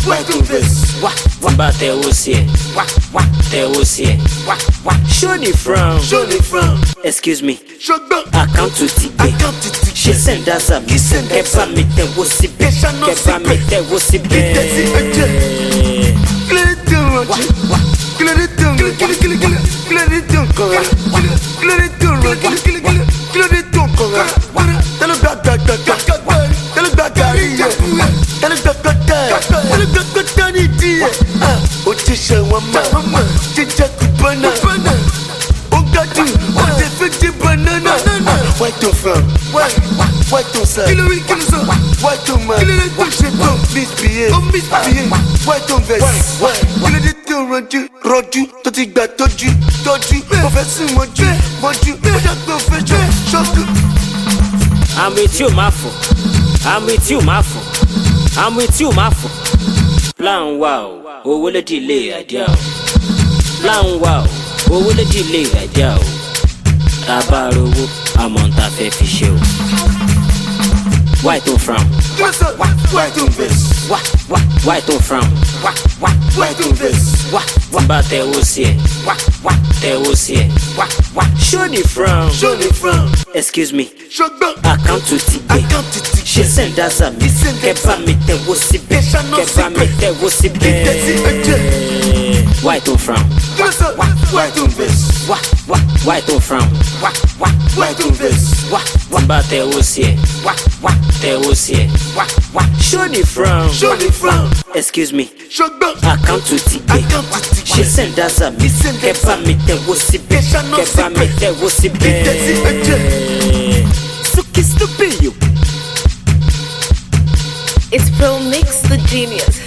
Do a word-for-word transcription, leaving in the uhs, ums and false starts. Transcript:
why don't this? Wah, wah, but there was here. Wah, wah, there was here. Wah, wah, show the from. Show the from. Excuse me. Show back. Account to T. Account to T. She send us a Qui send us Kepa a me te wosi be. Kepa me te wosi be. Clear it down, clear it down, clear it down, clear it down, clear it down, clear it down, tell it back, back, back, back, tell it back, tell it back, tell it back, tell it back, tell it back. Otisha wama, chicha kupana, ogadu, odefiti banana. Why to from? Why? Why to sir? Why to man? Misbehave, misbehave. Why to vex? Why? Roju, roju, tó ti gbà tọ́jú, tọ́jú. Mo fẹ́ sùn mọ́jú, mọ́jú. Mo dàgbà fẹ́ jọ, ṣọ́kù. I'm with you, my fool. I'm with you, my fool. I'm with you, my fool. Plan wow, oh will it delay idea? Plan wow, oh will it delay idea? Tabaro, I'm on that fair show. Why to from? Why to this? Wah, wah, why to from? Wah, wah, Why to this? wah, wah, but there was here. Wah, wah, there was here. Wah, wah, show the from. Show the from. Excuse me. Show back. Account to T. Account to T. She send us a Qui send us a Kepa me te wosi be. Kepa me te wosi be. Why to from? Why to this? Wah, wah, why to from? Wah, wah, Why to this? wah, wah, but there was here. Wah, wah, there was here. Wah, wah, show the from. Show the from. Excuse me. Show back. Account to T. Account to T. She send us a send us Kepa me te wosi be. Kepa me te wosi be. Suki stupid you. It's Pro Mix the Genius.